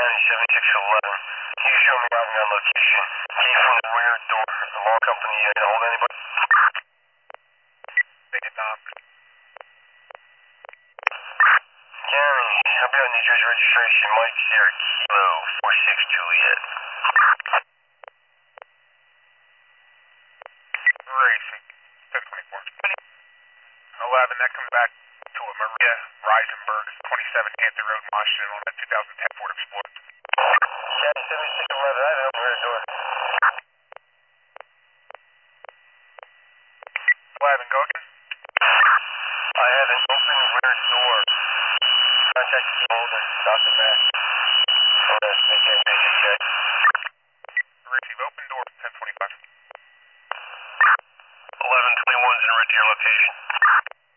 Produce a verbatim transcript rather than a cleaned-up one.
nine seventy-six eleven. Can you show me routing on location? Came from the rear door. Alarm company, you didn't hold anybody? They did not. County, I'll be on New Jersey registration. Mike Sierra Kilo four six Juliet. Racing. ten twenty-four. eleven, that comes back to a Maria Reisenberg, twenty-seven Hampton Road, Washington, on that two thousand ten Ford Explorer. County seventy-six eleven, I have rear door. eleven, go again. I have an open rear door. Contact the holder, Doctor Mack. Hold on, make it, make it check. Receive open door, ten twenty-five. eleven twenty-one's en route to your location.